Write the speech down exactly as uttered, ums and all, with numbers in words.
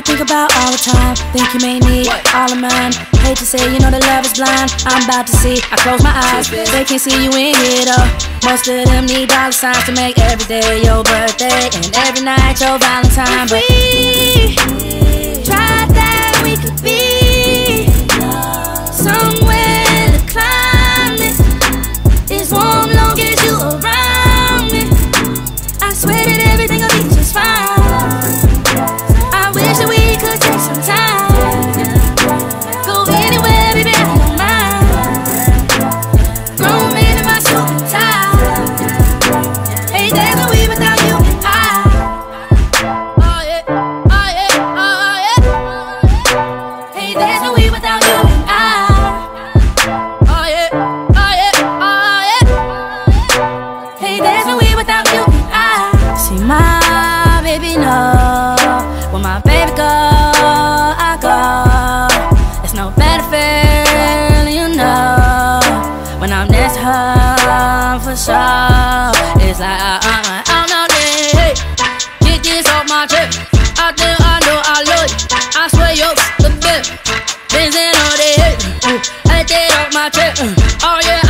think about all the time. Think you may need all of mine. Hate to say, you know that love is blind. I'm about to see, I close my eyes. They can't see you in here though. Most of them need dollar signs to make every day your birthday and every night your Valentine. But we tried that we could be somewhere the climate is warm, long as you around me. I swear that everything will be just fine. I wish that we could take some time. Go anywhere, baby, I don't mind. Grown man in my suit and tie. Hey, there's no we without you and I. Oh yeah, oh yeah, oh yeah. Hey, there's no we without you and I. Oh yeah, oh yeah, oh yeah. Hey, there's no we without you and I. See my baby know when my baby go, I go. There's no better feeling, you know, when I'm next to her for sure. It's like I, I, I'm not there. Hey, get this off my chest. I think I know I love you. I swear you're the best. Benzin all day. Hey, get that off my chest. Oh yeah.